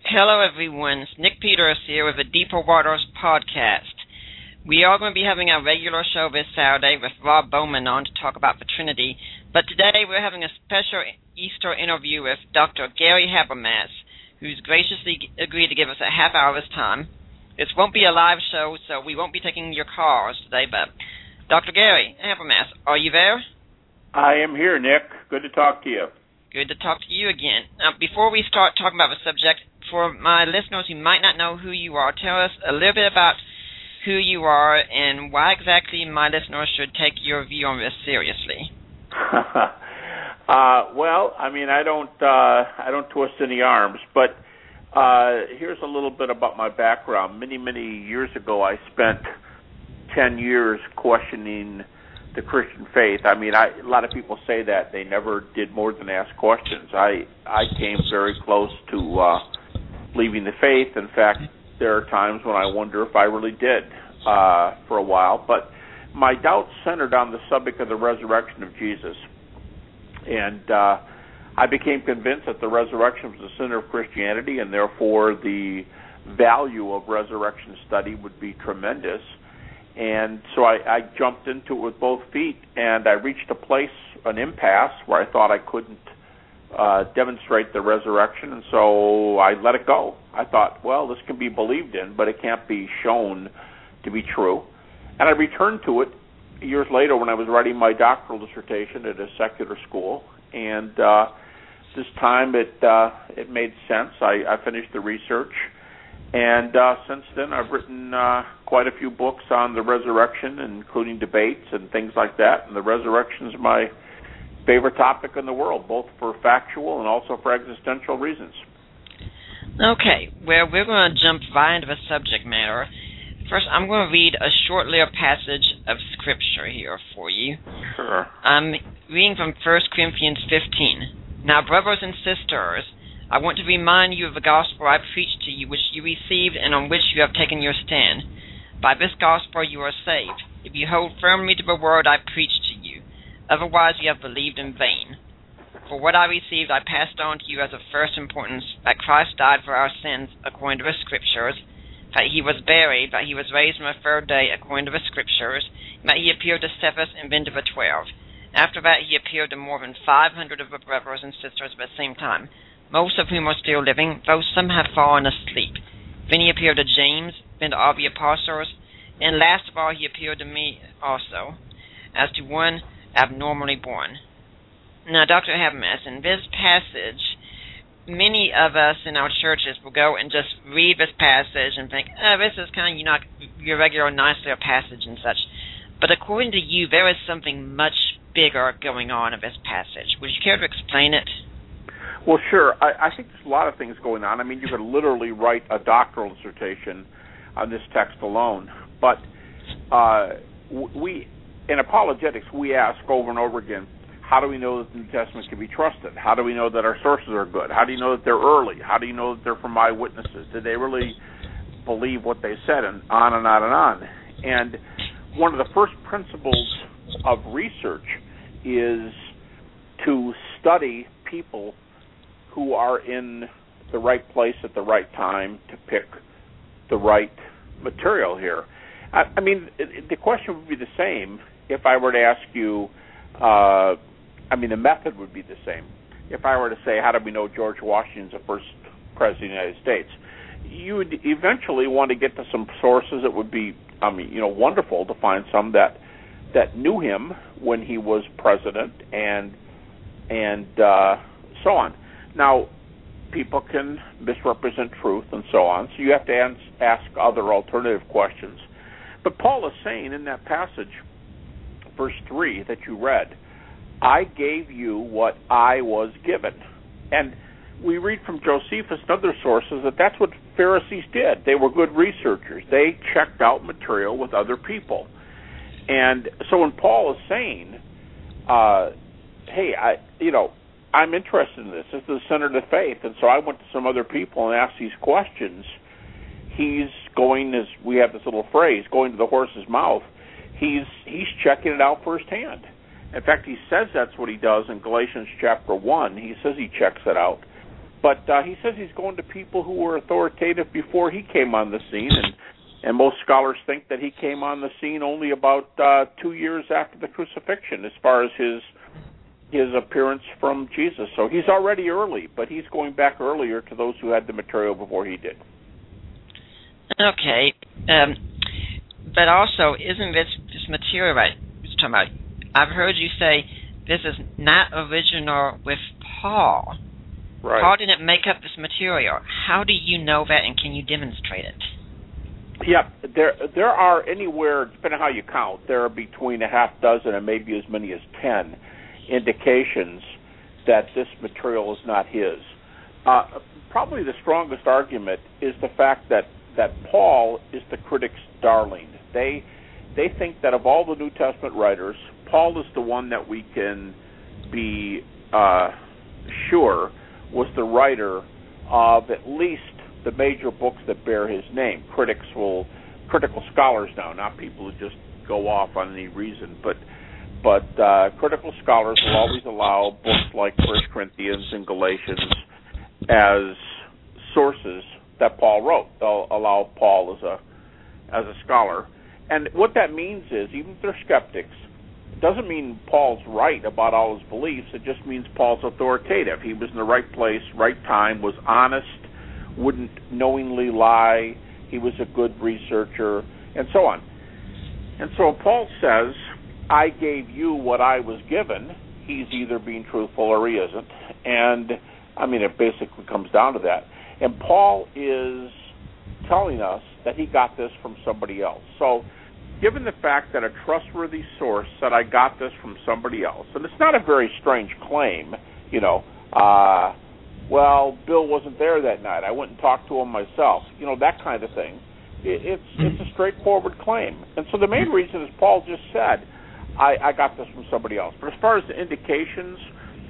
Hello, everyone. It's Nick Peters here with the Deeper Waters podcast. We are going to be having our regular show this Saturday with Rob Bowman on to talk about the Trinity, but today we're having a special Easter interview with Dr. Gary Habermas, who's graciously agreed to give us a half hour of his time. This won't be a live show, so we won't be taking your calls today, but Dr. Gary Habermas, are you there? I am here, Nick. Good to talk to you. Good to talk to you again. Now, before we start talking about the subject, for my listeners who might not know who you are, tell us a little bit about who you are and why exactly my listeners should take your view on this seriously. Well, I mean, I don't twist any arms, but here's a little bit about my background. Many years ago, I spent 10 years questioning the Christian faith. I mean, a lot of people say that they never did more than ask questions. I came very close to leaving the faith. In fact, there are times when I wonder if I really did for a while. But my doubts centered on the subject of the resurrection of Jesus. And I became convinced that the resurrection was the center of Christianity, and therefore the value of resurrection study would be tremendous. And so I jumped into it with both feet, and I reached an impasse where I thought I couldn't demonstrate the resurrection, and so I let it go. I thought, well, this can be believed in, but it can't be shown to be true. And I returned to it years later when I was writing my doctoral dissertation at a secular school, and this time it made sense. I finished the research, and since then I've written quite a few books on the resurrection, including debates and things like that, and the resurrection is my favorite topic in the world, both for factual and also for existential reasons. Okay, well, we're going to jump right into the subject matter. First, I'm going to read a short little passage of Scripture here for you. Sure. I'm reading from 1 Corinthians 15. Now, brothers and sisters, I want to remind you of the gospel I preached to you, which you received and on which you have taken your stand. By this gospel you are saved, if you hold firmly to the word I preached to you. Otherwise you have believed in vain. For what I received I passed on to you as of first importance, that Christ died for our sins according to the Scriptures, that he was buried, that he was raised on the third day according to the Scriptures, and that he appeared to Cephas and then to the 12. After that he appeared to more than 500 of the brothers and sisters at the same time, most of whom are still living, though some have fallen asleep. Then he appeared to James, then to all the apostles, and last of all he appeared to me also, as to one abnormally born. Now, Dr. Habermas, in this passage, many of us in our churches will go and just read this passage and think, this is kind of your regular nice little passage and such. But according to you, there is something much bigger going on in this passage. Would you care to explain it? Well, sure. I think there's a lot of things going on. I mean, you could literally write a doctoral dissertation on this text alone. But we, in apologetics, we ask over and over again, how do we know that the New Testament can be trusted? How do we know that our sources are good? How do you know that they're early? How do you know that they're from eyewitnesses? Did they really believe what they said? And on and on and on. And one of the first principles of research is to study people who are in the right place at the right time to pick the right material here. I mean, the question would be the same if I were to ask you, the method would be the same. If I were to say, how do we know George Washington's the first president of the United States? You would eventually want to get to some sources that would be, wonderful to find some that knew him when he was president and so on. Now, people can misrepresent truth and so on, so you have to ask other alternative questions. But Paul is saying in that passage, verse 3 that you read, I gave you what I was given. And we read from Josephus and other sources that that's what Pharisees did. They were good researchers. They checked out material with other people. And so when Paul is saying, hey, I'm interested in this. This is the center of the faith. And so I went to some other people and asked these questions. He's going, as we have this little phrase, going to the horse's mouth. He's checking it out firsthand. In fact, he says that's what he does in Galatians chapter 1. He says he checks it out. But he says he's going to people who were authoritative before he came on the scene, and most scholars think that he came on the scene only about 2 years after the crucifixion, as far as his appearance from Jesus. So he's already early, but he's going back earlier to those who had the material before he did. Okay, but also, isn't this material right? Talking about, I've heard you say this is not original with Paul. Right. Paul didn't make up this material. How do you know that, and can you demonstrate it? Yeah, there are anywhere, depending on how you count, there are between a half dozen and maybe as many as 10 indications that this material is not his. Probably the strongest argument is the fact that Paul is the critics' darling. They think that of all the New Testament writers, Paul is the one that we can be sure was the writer of at least the major books that bear his name. Critical scholars now, not people who just go off on any reason, but critical scholars will always allow books like 1 Corinthians and Galatians as sources that Paul wrote. They'll allow Paul as a scholar. And what that means is, even if they're skeptics, it doesn't mean Paul's right about all his beliefs. It just means Paul's authoritative. He was in the right place, right time, was honest, wouldn't knowingly lie. He was a good researcher, and so on. And so Paul says, I gave you what I was given. He's either being truthful or he isn't. And, I mean, it basically comes down to that. And Paul is telling us that he got this from somebody else. So, given the fact that a trustworthy source said I got this from somebody else, and it's not a very strange claim, well, Bill wasn't there that night. I went and talked to him myself. That kind of thing. It's a straightforward claim. And so the main reason is Paul just said, I got this from somebody else. But as far as the indications,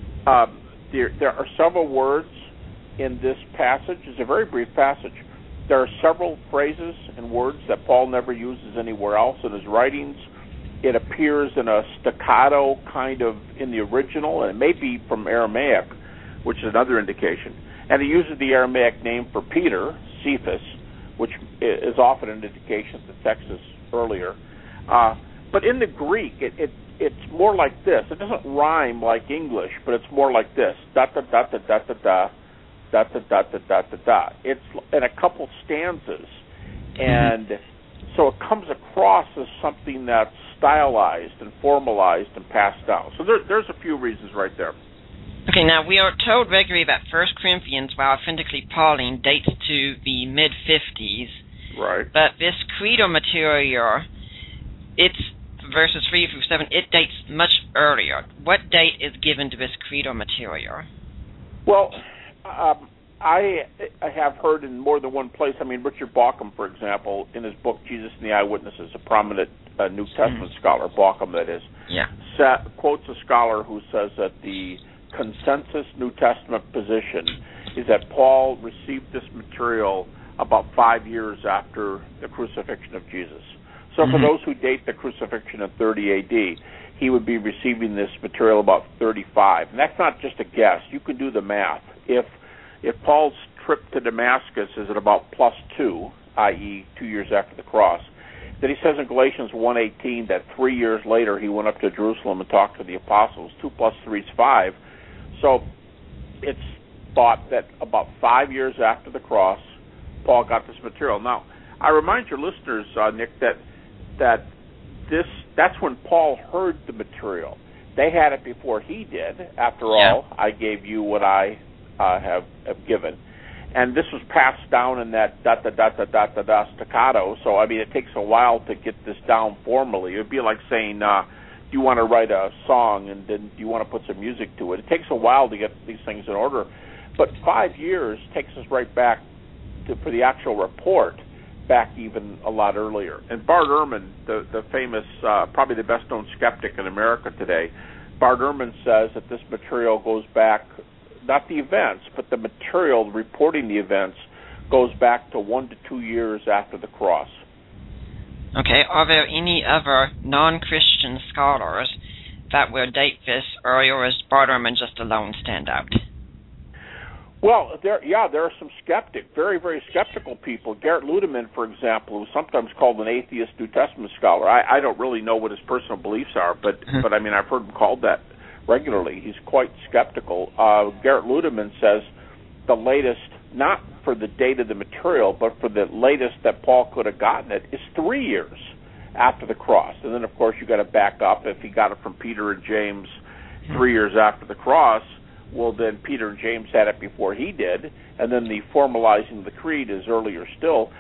there are several words in this passage. It's a very brief passage. There are several phrases and words that Paul never uses anywhere else in his writings. It appears in a staccato kind of in the original, and it may be from Aramaic, which is another indication. And he uses the Aramaic name for Peter, Cephas, which is often an indication that the text is earlier. But in the Greek, it's more like this. It doesn't rhyme like English, but it's more like this. Da-da-da-da-da-da-da. Da-da-da-da-da-da-da. It's in a couple stanzas. And so it comes across as something that's stylized and formalized and passed down. So there's a few reasons right there. Okay, now we are told regularly that 1 Corinthians, while authentically Pauline, dates to the mid-50s. Right. But this creedal material, it's verses 3 through 7, it dates much earlier. What date is given to this creedal material? Well, I have heard in more than one place. I mean, Richard Bauckham, for example, in his book Jesus and the Eyewitnesses, a prominent New Testament scholar, Bauckham that is, quotes a scholar who says that the consensus New Testament position is that Paul received this material about 5 years after the crucifixion of Jesus. So for those who date the crucifixion of 30 A.D., he would be receiving this material about 35. And that's not just a guess. You can do the math. If Paul's trip to Damascus is at about +2, i.e. 2 years after the cross, then he says in Galatians 1:18 that 3 years later he went up to Jerusalem and talked to the apostles. 2 + 3 is 5. So it's thought that about 5 years after the cross, Paul got this material. Now, I remind your listeners, Nick, that's when Paul heard the material. They had it before he did. After all, I gave you what I have given. And this was passed down in that da-da-da-da-da-da staccato. So, I mean, it takes a while to get this down formally. It would be like saying, do you want to write a song and then do you want to put some music to it? It takes a while to get these things in order. But 5 years takes us right back for the actual report, back even a lot earlier. And Bart Ehrman, the famous, probably the best-known skeptic in America today, Bart Ehrman says that this material goes back, not the events, but the material reporting the events goes back to 1 to 2 years after the cross. Okay, are there any other non-Christian scholars that will date this earlier, or is Bart Ehrman just alone stand out? Well, there are some very, very skeptical people. Garrett Ludeman, for example, who's sometimes called an atheist New Testament scholar. I don't really know what his personal beliefs are, but I mean, I've heard him called that regularly. He's quite skeptical. Garrett Ludeman says the latest, not for the date of the material, but for the latest that Paul could have gotten it, is 3 years after the cross. And then, of course, you got to back up. If he got it from Peter and James 3 years after the cross, well, then Peter and James had it before he did, and then the formalizing of the creed is earlier still.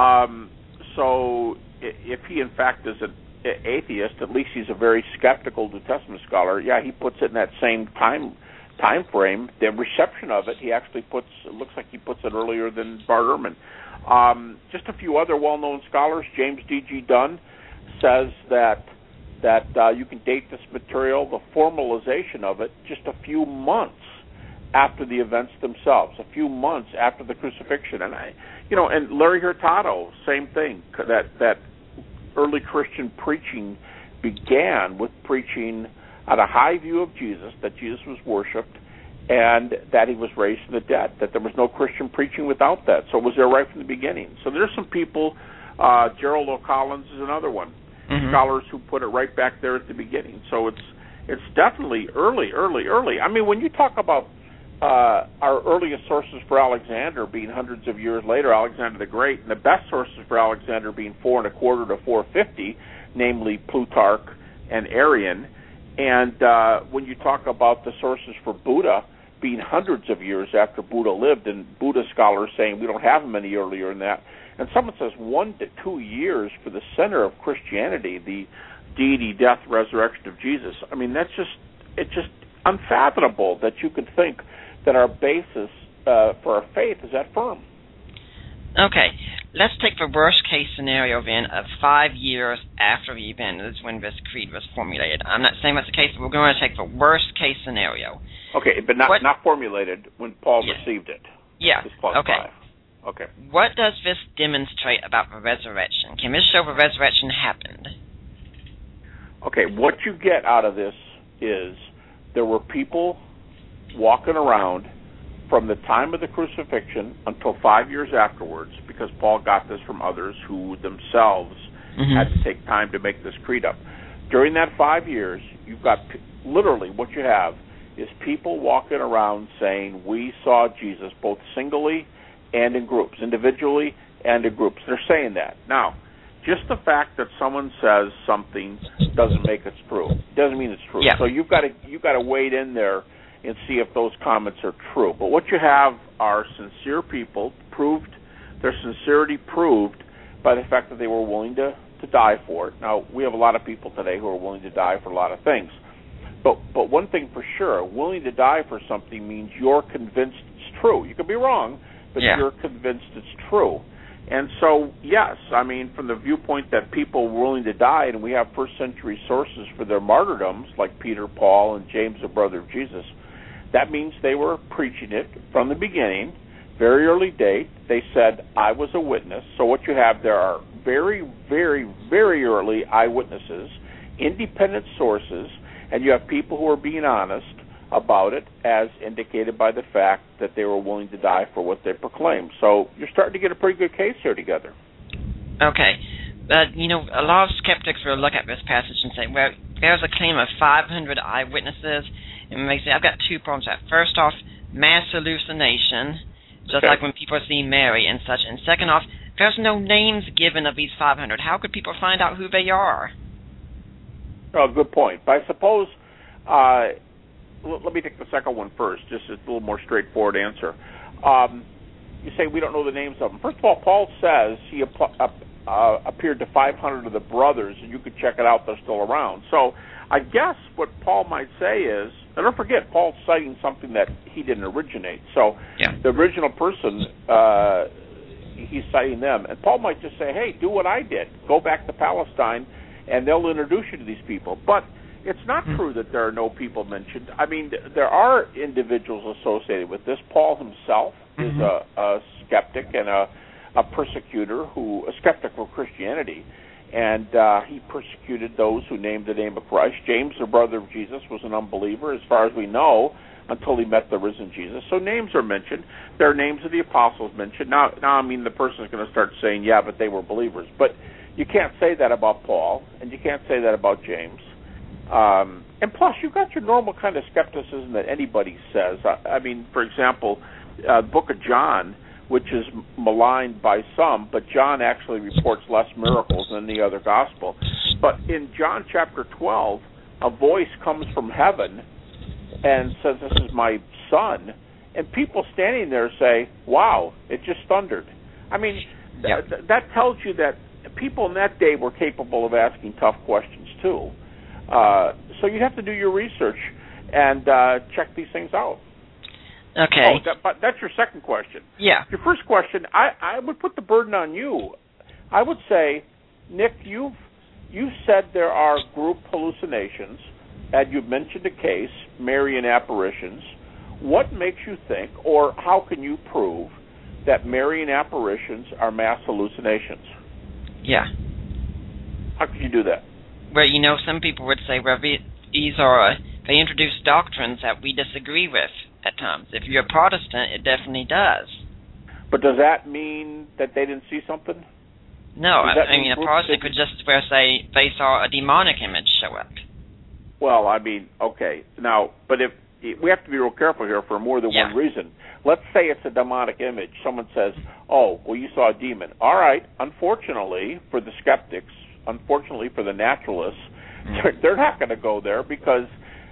So if he, in fact, is an atheist, at least he's a very skeptical New Testament scholar. Yeah, he puts it in that same time frame. The reception of it, it looks like he puts it earlier than Bart Ehrman. Just a few other well-known scholars. James D.G. Dunn says that you can date this material, the formalization of it, just a few months after the events themselves, a few months after the crucifixion. And Larry Hurtado, same thing, that early Christian preaching began with preaching at a high view of Jesus, that Jesus was worshipped, and that he was raised from the dead, that there was no Christian preaching without that. So it was there right from the beginning. So there's some people, Gerald O'Collins is another one, scholars who put it right back there at the beginning. So it's definitely early. I mean, when you talk about our earliest sources for Alexander being hundreds of years later, Alexander the Great, and the best sources for Alexander being 425 to 450, namely Plutarch and Arrian, and when you talk about the sources for Buddha being hundreds of years after Buddha lived, and Buddha scholars saying we don't have them any earlier than that, and someone says 1 to 2 years for the center of Christianity, the deity, death, resurrection of Jesus. I mean, it's just unfathomable that you could think that our basis for our faith is that firm. Okay, let's take the worst case scenario then of 5 years after the event is when this creed was formulated. I'm not saying that's the case, but we're going to take the worst case scenario. Okay, but not formulated when Paul received it. Yeah. Okay. 5. Okay. What does this demonstrate about the resurrection? Can this show the resurrection happened? Okay, what you get out of this is there were people walking around from the time of the crucifixion until 5 years afterwards, because Paul got this from others who themselves had to take time to make this creed up. During that 5 years, you've got literally what you have is people walking around saying, we saw Jesus both singly and in groups, individually and in groups. They're saying that. Now, just the fact that someone says something doesn't make it true. It doesn't mean it's true. Yeah. So you've got to wade in there and see if those comments are true. But what you have are sincere people, their sincerity proved by the fact that they were willing to die for it. Now, we have a lot of people today who are willing to die for a lot of things. But one thing for sure, willing to die for something means you're convinced it's true. You could be wrong, but you're convinced it's true. And so, yes, I mean, from the viewpoint that people were willing to die, and we have first-century sources for their martyrdoms, like Peter, Paul, and James, the brother of Jesus, that means they were preaching it from the beginning, very early date. They said, I was a witness. So what you have there are very, very, very early eyewitnesses, independent sources, and you have people who are being honest about it, as indicated by the fact that they were willing to die for what they proclaimed. So you're starting to get a pretty good case here together. Okay. A lot of skeptics will look at this passage and say, well, there's a claim of 500 eyewitnesses, and I've got 2 problems with that. First off, mass hallucination, just like when people see Mary and such. And second off, there's no names given of these 500. How could people find out who they are? Oh, good point. But I suppose, let me take the second one first, just a little more straightforward answer. You say we don't know the names of them. First of all, Paul says he appeared to 500 of the brothers, and you could check it out, they're still around. So I guess what Paul might say is, and don't forget, Paul's citing something that he didn't originate. So the original person, he's citing them. And Paul might just say, hey, do what I did. Go back to Palestine, and they'll introduce you to these people. But it's not true that there are no people mentioned. I mean, there are individuals associated with this. Paul himself is a skeptic and a persecutor, a skeptic of Christianity. And he persecuted those who named the name of Christ. James, the brother of Jesus, was an unbeliever, as far as we know. until he met the risen Jesus. So names are mentioned. There are names of the apostles mentioned. Now I mean, the person is going to start saying, yeah, but they were believers. But you can't say that about Paul, and you can't say that about James. And plus, you've got your normal kind of skepticism that anybody says. I mean, for example, the book of John, which is maligned by some, but John actually reports less miracles than the other gospel. But in John chapter 12, a voice comes from heaven and says, this is my son, and people standing there say, wow, it just thundered. I mean, that tells you that people in that day were capable of asking tough questions too. So you'd have to do your research and check these things out. Okay. But that's your second question. Yeah. Your first question, I would put the burden on you. I would say, Nick, you said there are group hallucinations, and you've mentioned a case, Marian apparitions. What makes you think, or how can you prove, that Marian apparitions are mass hallucinations? Yeah. How can you do that? Well, some people would say, well, they introduce doctrines that we disagree with at times. If you're a Protestant, it definitely does. But does that mean that they didn't see something? No, I mean, a Protestant could just say they saw a demonic image show up. Well, I mean, okay. Now, but if we have to be real careful here for more than one reason. Let's say it's a demonic image. Someone says, oh, well, you saw a demon. All right. Unfortunately for the skeptics, unfortunately for the naturalists, they're not going to go there because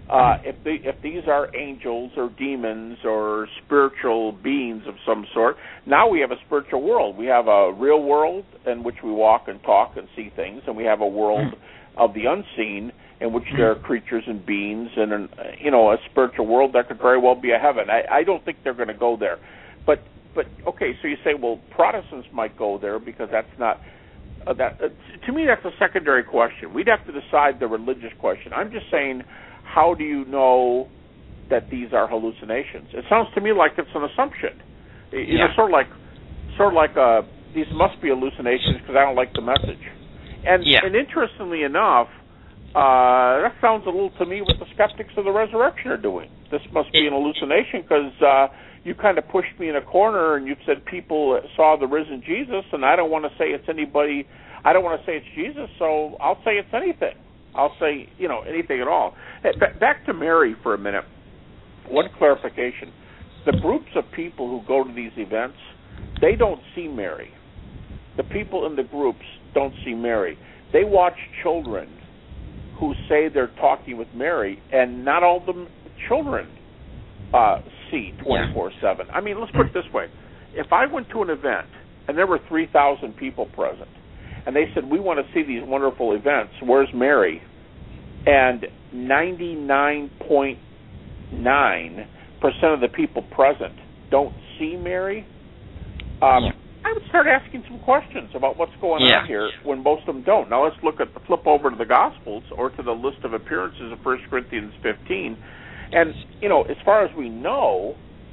if these are angels or demons or spiritual beings of some sort, now we have a spiritual world. We have a real world in which we walk and talk and see things, and we have a world of the unseen in which there are creatures and beings and a spiritual world that could very well be a heaven. I don't think they're going to go there. But okay, so you say, well, Protestants might go there because that's not to me, that's a secondary question. We'd have to decide the religious question. I'm just saying, how do you know that these are hallucinations? It sounds to me like it's an assumption. Sort of like these must be hallucinations because I don't like the message. And interestingly enough, that sounds a little to me what the skeptics of the resurrection are doing. This must be an hallucination because you kind of pushed me in a corner and you said people saw the risen Jesus, and I don't want to say it's anybody. I don't want to say it's Jesus, so I'll say it's anything. I'll say, anything at all. Back to Mary for a minute. One clarification. The groups of people who go to these events, they don't see Mary. The people in the groups don't see Mary. They watch children who say they're talking with Mary, and not all the children see 24/7. I mean, let's put it this way. If I went to an event, and there were 3,000 people present, and they said, we want to see these wonderful events, where's Mary? And 99.9% of the people present don't see Mary, I would start asking some questions about what's going on here when most of them don't. Now let's flip over to the Gospels or to the list of appearances of 1 Corinthians 15. And, as far as we know,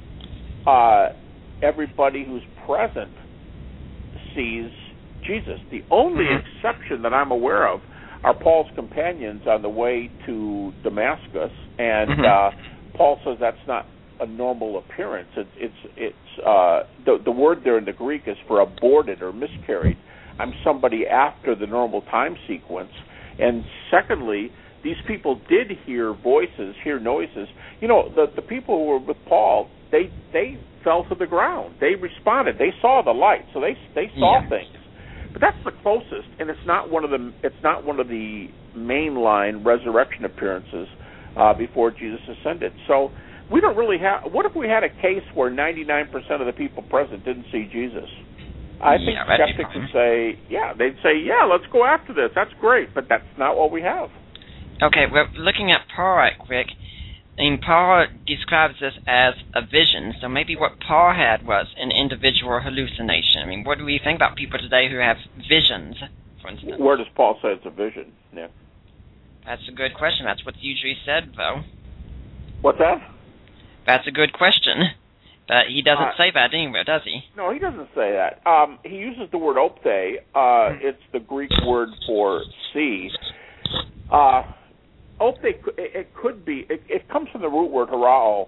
everybody who's present sees Jesus. The only exception that I'm aware of are Paul's companions on the way to Damascus, and Paul says that's not a normal appearance. The word there in the Greek is for aborted or miscarried. I'm somebody after the normal time sequence. And secondly, these people did hear voices, hear noises. The people who were with Paul, they fell to the ground. They responded. They saw the light, so they saw things. But that's the closest, and it's not one of the mainline resurrection appearances before Jesus ascended. So we don't really have. What if we had a case where 99% of the people present didn't see Jesus? I think skeptics would say, they'd say, let's go after this. That's great, but that's not what we have. Okay, well, looking at Paul right quick, Paul describes this as a vision, so maybe what Paul had was an individual hallucination. I mean, what do we think about people today who have visions, for instance? Where does Paul say it's a vision, Nick? That's a good question. That's what's usually said, though. What's that? That's a good question. But he doesn't say that anywhere, does he? No, he doesn't say that. He uses the word opte. It's the Greek word for see. Opte, it could be, it comes from the root word harao,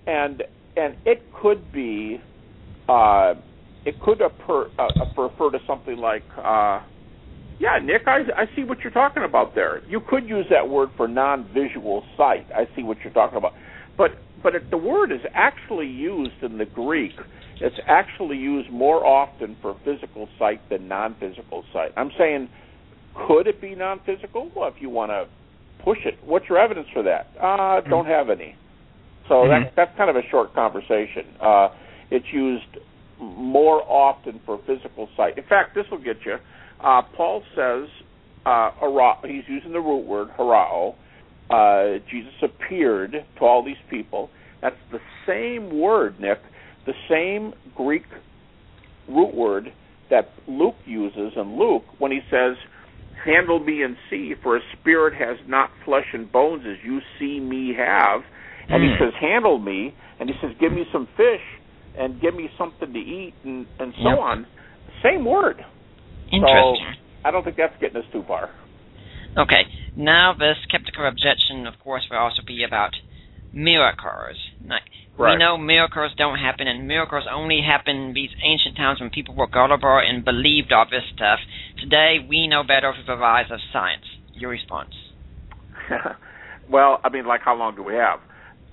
and it could be, it could refer to something like, yeah, Nick, I see what you're talking about there. You could use that word for non-visual sight. I see what you're talking about. But if the word is actually used in the Greek, it's actually used more often for physical sight than non-physical sight. I'm saying, could it be non-physical? Well, if you want to push it, what's your evidence for that? Don't have any. So that's kind of a short conversation. It's used more often for physical sight. In fact, this will get you. Paul says, he's using the root word, horao. Jesus appeared to all these people. That's the same word, Nick, the same Greek root word that Luke uses in Luke when he says, handle me and see, for a spirit has not flesh and bones as you see me have. And he says, handle me, and he says, give me some fish and give me something to eat and so on. Same word. Interesting. So I don't think that's getting us too far. Okay. Now the skeptical objection, of course, will also be about miracles. We know miracles don't happen, and miracles only happen in these ancient times when people were gullible and believed all this stuff. Today, we know better with the rise of science. Your response? Well, I mean, like, how long do we have?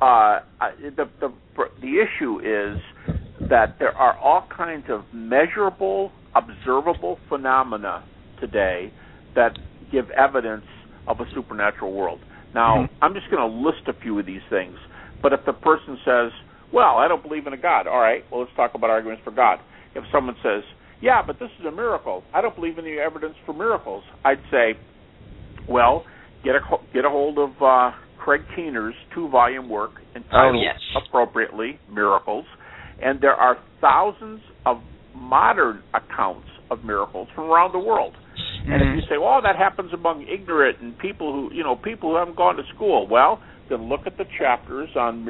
The issue is that there are all kinds of measurable, observable phenomena today that give evidence of a supernatural world. Now, I'm just going to list a few of these things. But if the person says, well, I don't believe in a God, all right, well, let's talk about arguments for God. If someone says, yeah, but this is a miracle, I don't believe in the evidence for miracles, I'd say, well, get a hold of Craig Keener's 2-volume work entitled appropriately Miracles, and there are thousands of modern accounts of miracles from around the world. And if you say, well, that happens among ignorant and people who haven't gone to school, well, then look at the chapters on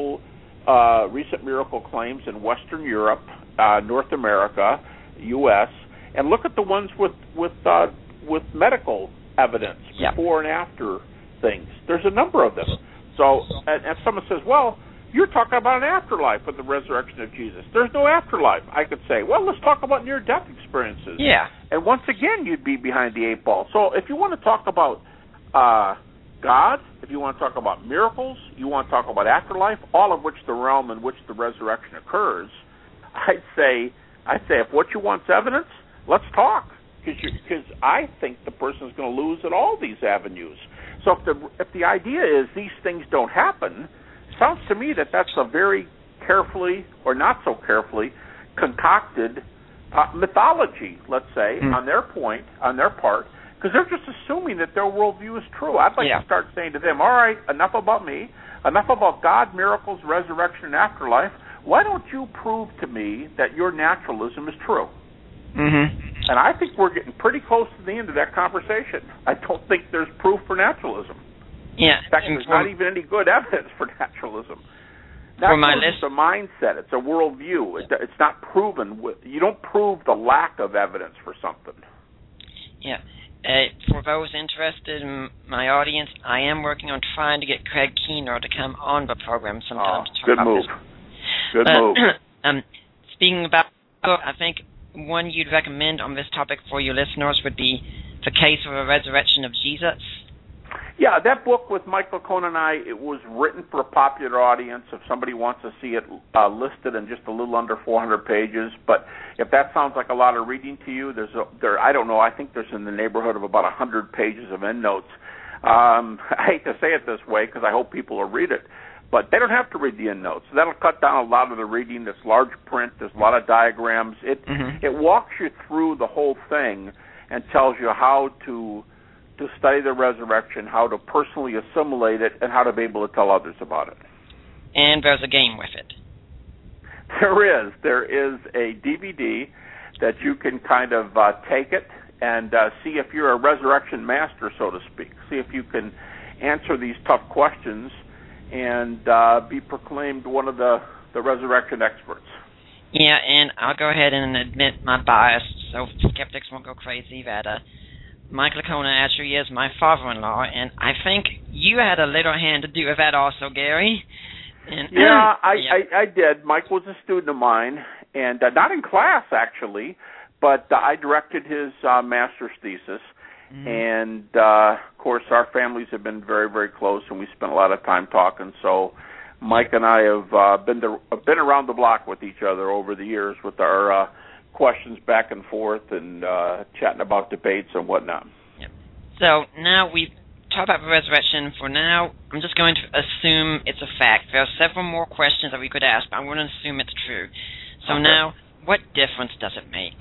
recent miracle claims in Western Europe, North America, U.S., and look at the ones with medical evidence before and after things. There's a number of them. So, and if someone says, well, you're talking about an afterlife with the resurrection of Jesus. There's no afterlife. I could say, well, let's talk about near-death experiences. Yeah. And once again, you'd be behind the 8 ball. So if you want to talk about God, if you want to talk about miracles, you want to talk about afterlife, all of which the realm in which the resurrection occurs, I'd say if what you want is evidence, let's talk. Because I think the person's going to lose at all these avenues. So if the idea is these things don't happen, it sounds to me that that's a very carefully or not so carefully concocted mythology, let's say, on their part, because they're just assuming that their worldview is true. I'd like to start saying to them, all right, enough about me, enough about God, miracles, resurrection, and afterlife. Why don't you prove to me that your naturalism is true? And I think we're getting pretty close to the end of that conversation. I don't think there's proof for naturalism. Yeah. In fact, there's not even any good evidence for naturalism. Naturalism is a mindset. It's a worldview. It's not proven. You don't prove the lack of evidence for something. Yeah. For those interested in my audience, I am working on trying to get Craig Keener to come on the program sometime to talk good about move. this. Good move. Speaking about the book, I think one you'd recommend on this topic for your listeners would be The Case for the Resurrection of Jesus. Yeah, that book with Michael Licona and I, it was written for a popular audience. If somebody wants to see it listed in just a little under 400 pages, but if that sounds like a lot of reading to you, I don't know, I think there's in the neighborhood of about 100 pages of endnotes. I hate to say it this way because I hope people will read it, but they don't have to read the endnotes. So that'll cut down a lot of the reading. There's large print. There's a lot of diagrams. It walks you through the whole thing and tells you how to study the resurrection, how to personally assimilate it, and how to be able to tell others about it. And there's a game with it. There is a DVD that you can kind of take it and see if you're a resurrection master, so to speak. See if you can answer these tough questions and be proclaimed one of the resurrection experts. Yeah, and I'll go ahead and admit my bias, so skeptics won't go crazy, that Michael Licona actually is my father-in-law, and I think you had a little hand to do with that also, Gary. Yeah, I did. Mike was a student of mine, and not in class, actually, but I directed his master's thesis. And, of course, our families have been very, very close, and we spent a lot of time talking. So Mike and I have been around the block with each other over the years with our questions back and forth and chatting about debates and whatnot. Yep. So now we've talked about the resurrection. For now, I'm just going to assume it's a fact. There are several more questions that we could ask, but I'm going to assume it's true. So now, what difference does it make?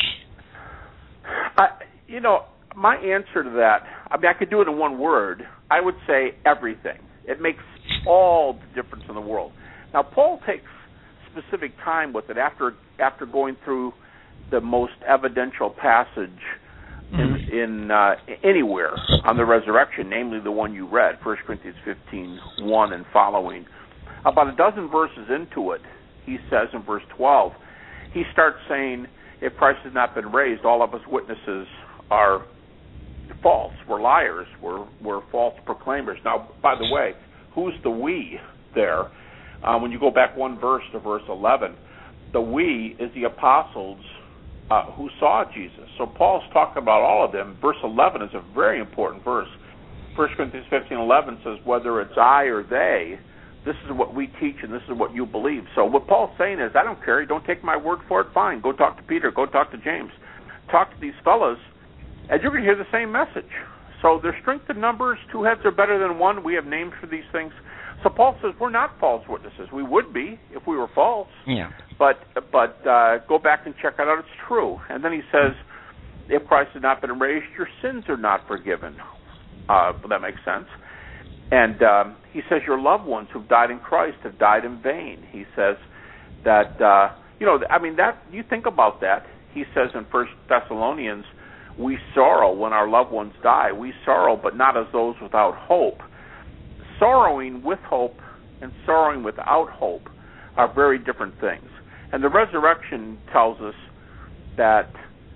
My answer to that, I mean, I could do it in one word. I would say everything. It makes all the difference in the world. Now, Paul takes specific time with it after going through the most evidential passage in anywhere on the resurrection, namely the one you read, 1 Corinthians 15:1 and following. About a dozen verses into it, he says in verse 12, he starts saying, if Christ has not been raised, all of us witnesses are false. We're liars. We're false proclaimers. Now, by the way, who's the we there? When you go back one verse to verse 11, the we is the apostles who saw Jesus. So Paul's talking about all of them. Verse 11 is a very important verse. 1 Corinthians 15:11 says, whether it's I or they, this is what we teach and this is what you believe. So what Paul's saying is, I don't care. You don't take my word for it. Fine. Go talk to Peter. Go talk to James. Talk to these fellas, and you're going to hear the same message. So there's strength in numbers. Two heads are better than one. We have names for these things. So Paul says we're not false witnesses. We would be if we were false. Yeah. But go back and check it out. It's true. And then he says, if Christ has not been raised, your sins are not forgiven. That makes sense. And he says your loved ones who've died in Christ have died in vain. He says that, that you think about that. He says in 1 Thessalonians, we sorrow when our loved ones die. We sorrow, but not as those without hope. Sorrowing with hope and sorrowing without hope are very different things. And the resurrection tells us that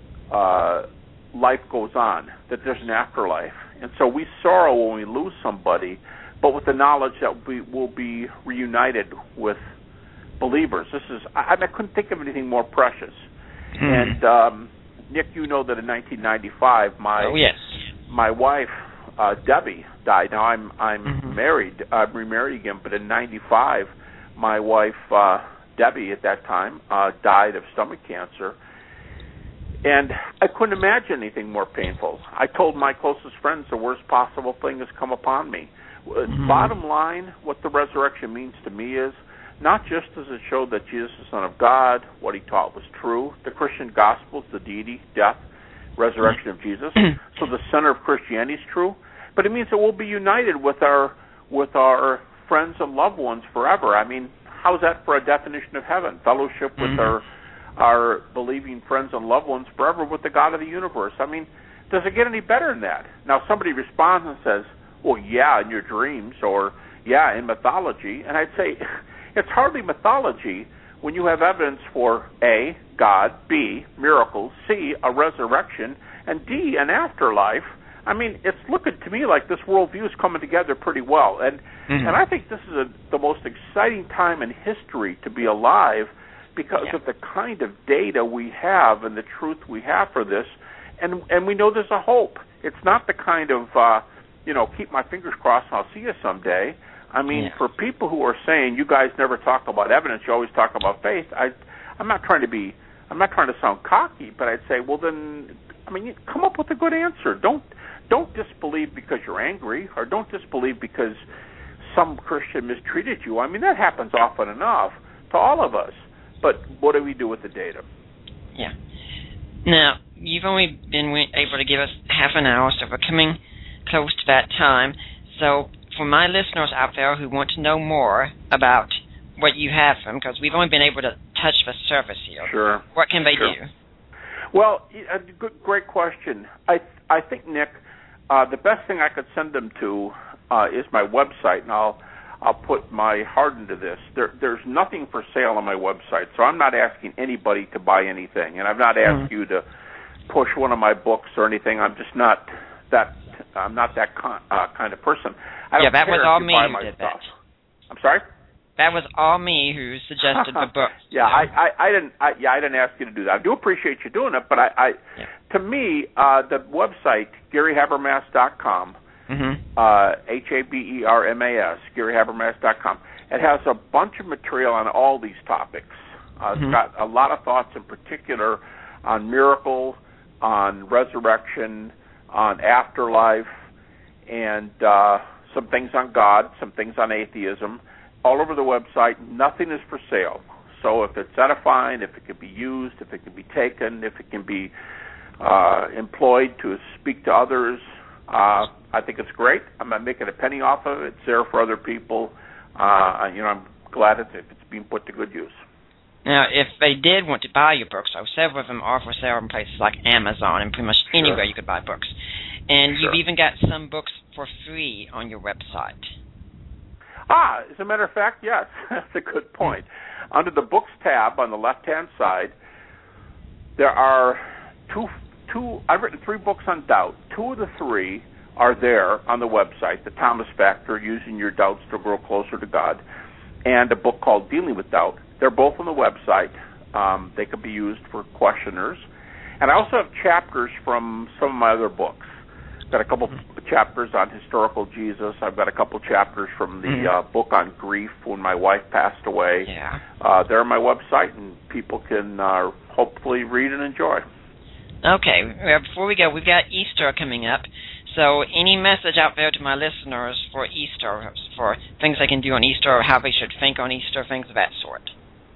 life goes on, that there's an afterlife. And so we sorrow when we lose somebody, but with the knowledge that we will be reunited with believers. I couldn't think of anything more precious. And Nick, you know that in 1995, my wife Debbie died. Now I'm married. I'm remarried again, but in '95, my wife Debbie at that time died of stomach cancer, and I couldn't imagine anything more painful. I told my closest friends the worst possible thing has come upon me. Bottom line, what the resurrection means to me is, not just does it show that Jesus is the Son of God, what he taught was true, the Christian gospel is the deity, death, resurrection of Jesus, so the center of Christianity is true, but it means that we'll be united with our friends and loved ones forever. I mean, how's that for a definition of heaven? Fellowship with our believing friends and loved ones forever with the God of the universe. I mean, does it get any better than that? Now, somebody responds and says, well, yeah, in your dreams, or yeah, in mythology, and I'd say, it's hardly mythology when you have evidence for A, God, B, miracles, C, a resurrection, and D, an afterlife. I mean, it's looking to me like this worldview is coming together pretty well. And I think this is the most exciting time in history to be alive because of the kind of data we have and the truth we have for this. And we know there's a hope. It's not the kind of, keep my fingers crossed and I'll see you someday. I mean, for people who are saying you guys never talk about evidence, you always talk about faith. I'm not trying to sound cocky, but I'd say, well, then, come up with a good answer. Don't disbelieve because you're angry, or don't disbelieve because some Christian mistreated you. I mean, that happens often enough to all of us. But what do we do with the data? Yeah. Now, you've only been able to give us half an hour, so we're coming close to that time. So, for my listeners out there who want to know more about what you have for them, because we've only been able to touch the surface here. Sure. What can they do? Well, great question. I think, Nick, the best thing I could send them to is my website, and I'll put my heart into this. There's nothing for sale on my website, so I'm not asking anybody to buy anything, and I've not asked you to push one of my books or anything. I'm just not that. I'm not that kind of person. That was all me who did that. I'm sorry? That was all me who suggested the book. I didn't ask you to do that. I do appreciate you doing it, but to me, the website GaryHabermas.com, Habermas, GaryHabermas.com. It has a bunch of material on all these topics. It's got a lot of thoughts, in particular, on miracle, on resurrection, on afterlife, and some things on God, some things on atheism. All over the website, nothing is for sale. So if it's edifying, if it can be used, if it can be taken, if it can be employed to speak to others, I think it's great. I'm not making a penny off of it. It's there for other people. I'm glad if it's being put to good use. Now, if they did want to buy your books, so several of them are for sale in places like Amazon and pretty much anywhere you could buy books. And you've even got some books for free on your website. As a matter of fact, yes, that's a good point. Under the Books tab on the left-hand side, there are I've written 3 books on doubt. 2 of the 3 are there on the website, The Thomas Factor, Using Your Doubts to Grow Closer to God, and a book called Dealing with Doubt. They're both on the website. They could be used for questioners. And I also have chapters from some of my other books. I've got a couple chapters on historical Jesus. I've got a couple chapters from the book on grief when my wife passed away. Yeah. They're on my website, and people can hopefully read and enjoy. Okay. Before we go, we've got Easter coming up. So any message out there to my listeners for Easter, for things they can do on Easter, or how they should think on Easter, things of that sort?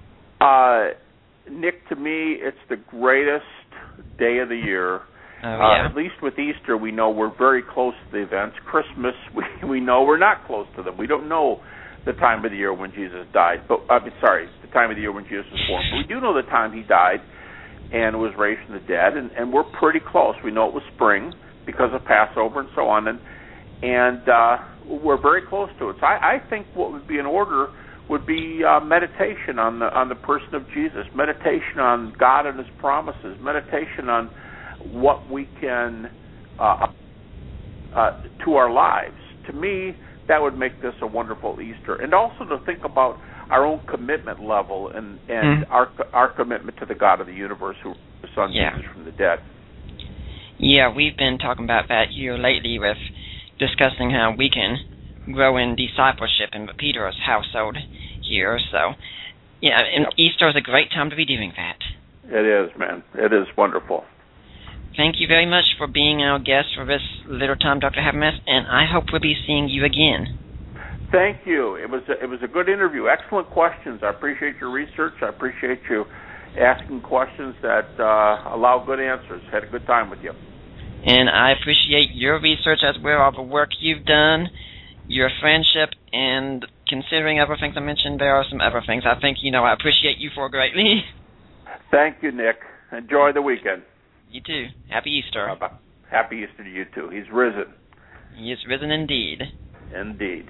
Nick, to me, it's the greatest day of the year. At least with Easter, we know we're very close to the events. Christmas, we know we're not close to them. We don't know the time of the year when Jesus died. But the time of the year when Jesus was born. But we do know the time he died and was raised from the dead, and we're pretty close. We know it was spring because of Passover and so on, and we're very close to it. So I think what would be in order would be meditation on the person of Jesus, meditation on God and his promises, meditation on what we can to our lives. To me, that would make this a wonderful Easter, and also to think about our own commitment level and our commitment to the God of the universe, who raised the Son Jesus from the dead. Yeah, we've been talking about that here lately with discussing how we can grow in discipleship in Peter's household here. So, Easter is a great time to be doing that. It is, man. It is wonderful. Thank you very much for being our guest for this little time, Dr. Habermas, and I hope we'll be seeing you again. Thank you. It was a good interview. Excellent questions. I appreciate your research. I appreciate you asking questions that allow good answers. Had a good time with you. And I appreciate your research as well, all the work you've done, your friendship, and considering other things I mentioned, there are some other things I think, I appreciate you for greatly. Thank you, Nick. Enjoy the weekend. You too. Happy Easter. Bye-bye. Happy Easter to you too. He's risen. He is risen indeed. Indeed.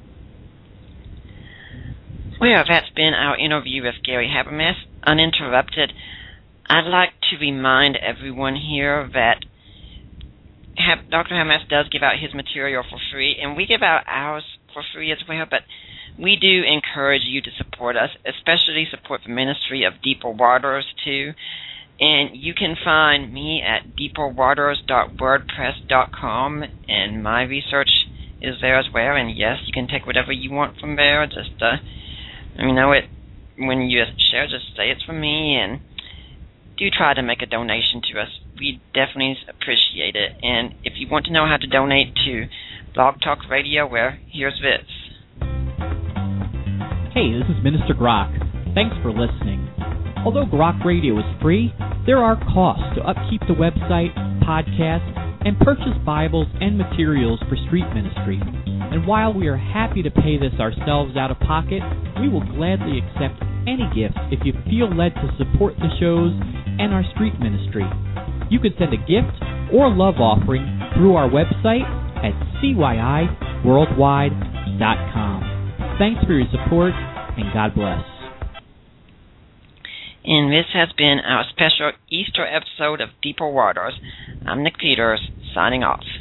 Well, that's been our interview with Gary Habermas, uninterrupted. I'd like to remind everyone here that Dr. Habermas does give out his material for free, and we give out ours for free as well, but we do encourage you to support us, especially support the ministry of Deeper Waters, too. And you can find me at deeperwaters.wordpress.com, and my research is there as well. And yes, you can take whatever you want from there. Just, when you share, just say it's from me, and do try to make a donation to us. We definitely appreciate it. And if you want to know how to donate to Blog Talk Radio, here's this. Hey, this is Minister Grok. Thanks for listening. Although Grok Radio is free, there are costs to upkeep the website, podcast, and purchase Bibles and materials for street ministry. And while we are happy to pay this ourselves out of pocket, we will gladly accept any gift if you feel led to support the shows and our street ministry. You can send a gift or love offering through our website at cyiworldwide.com. Thanks for your support, and God bless. And this has been our special Easter episode of Deeper Waters. I'm Nick Peters, signing off.